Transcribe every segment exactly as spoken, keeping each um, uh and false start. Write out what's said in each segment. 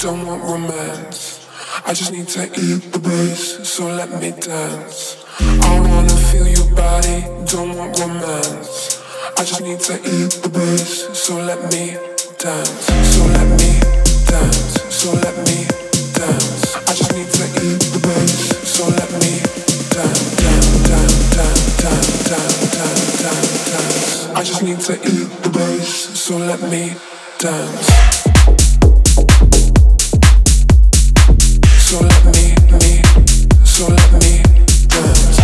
don't want romance. I just need to eat the bass, so let me dance. I wanna feel your body, don't want romance. I just need to eat the bass, so let me dance. So let me dance, so let me dance. I just need to eat the bass, so let me dance, dance, dance, dance, dance, dance, dance, dance. I just need to eat the bass, so let me dance. So let me, me, so let me dance.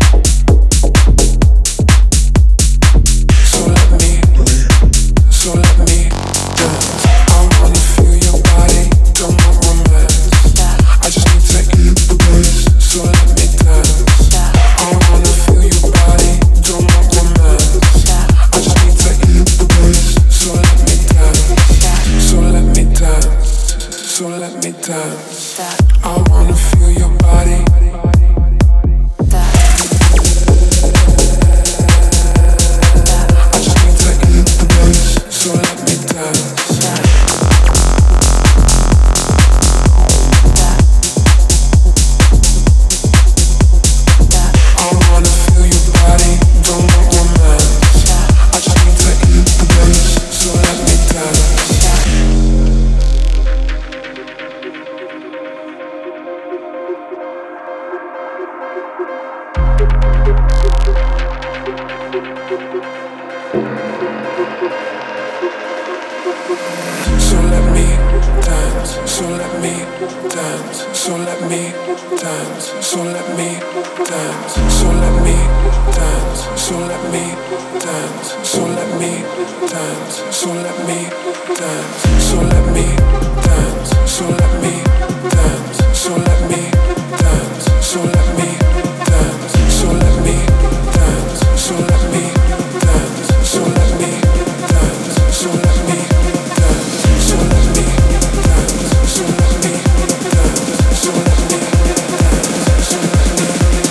So let me, so let me dance. I wanna feel your body, don't want romance. I just need to eat the bass, so let me dance. I wanna feel your body, don't want romance. I just need to eat the bass, so let me dance. So let me dance, so let me dance. I wanna feel your body. I just need to eat the bass, so let me dance. I wanna feel your body, don't want romance. I just need to eat the bass, so let me dance. So let me dance, so let me dance, so let me dance, so let me dance, so let me dance, so let me dance, so let me dance, so let me dance, so let me dance, so let me dance, so let me dance, so let me dance, so let me dance, so let me dance, so let me dance, so let me so let me dance, so let me dance, so let me dance, so let me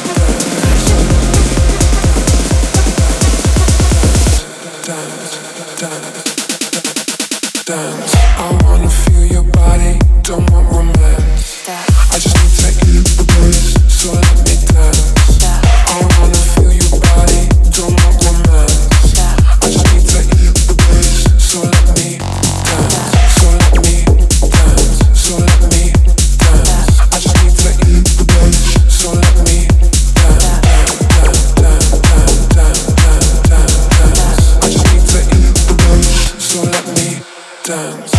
dance, dance, dance. I wanna feel your body, don't want romance. I just need to eat the bass, so let me dance. I wanna feel your body, don't want romance. I just need to eat the bass, so let me dance. So let me dance, so let me dance. I just need to eat the bass, so let me dance, dance, dance, dance, dance, dance, dance, dance. I just need to eat the bass, so let me dance.